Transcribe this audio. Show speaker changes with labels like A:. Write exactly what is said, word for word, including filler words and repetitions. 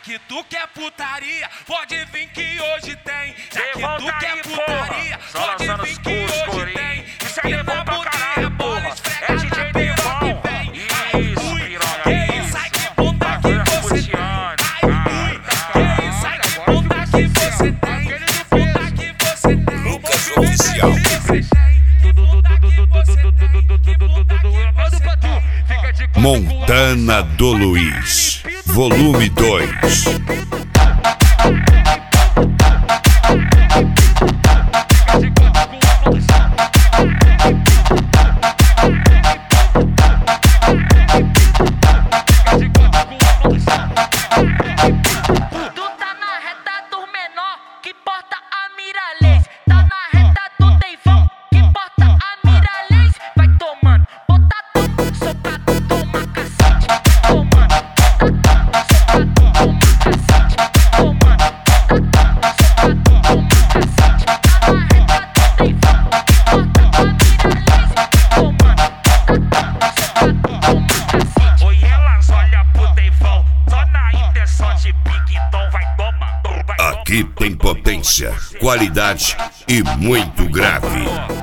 A: que tu quer putaria, pode vir que hoje tem. Já que tu quer putaria, pode vir que hoje tem.
B: Isso é Devon pra caralho, porra. É D J Devon. Isso, piranha.
A: Que isso, ai que bunda que você tem. Ai, ui, que isso, ai que bunda que você tem. Bunda que você tem.
C: Lucas Oficial. Montana do Luiz, volume dois. Aqui tem potência, qualidade e muito grave.